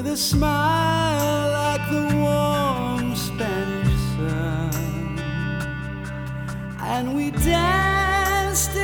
with a smile like the warm Spanish sun, and we danced